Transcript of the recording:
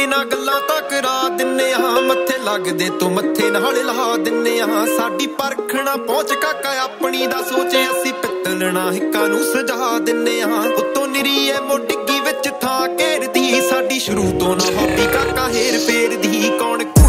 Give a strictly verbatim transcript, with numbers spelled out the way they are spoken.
ਧੱਕੇ ਨਾਲ ਗੱਲਾਂ ਤਾਂ ਕਰਾ ਦਿੰਨੇ ਆ ਮੱਥੇ ਲੱਗਦੇ ਤੂੰ ਮੱਥੇ ਨਾਲ ਲਾ ਦਿੰਨੇ ਆ ਸਾਡੀ ਪਰਖਣਾ ਪਹੁੰਚ ਕਾਕਾ ਆਪਣੀ ਦਾ ਸੋਚੇ ਅਸੀਂ ਪਿੱਤਲਣਾ ਹਿੱਕਾਂ ਨੂੰ ਸਜਾ ਦਿੰਨੇ ਆ ਉੱਤੋਂ ਨਿਰੀਏ ਮੋਢੀ ਵਿੱਚ ਥਾਂ ਘੇਰਦੀ ਸਾਡੀ ਸ਼ੁਰੂ ਤੋਂ ਨਾ ਹੌਬੀ ਕਾਕਾ ਹੇਰ ਫੇਰ ਦੀ ਕੌਣ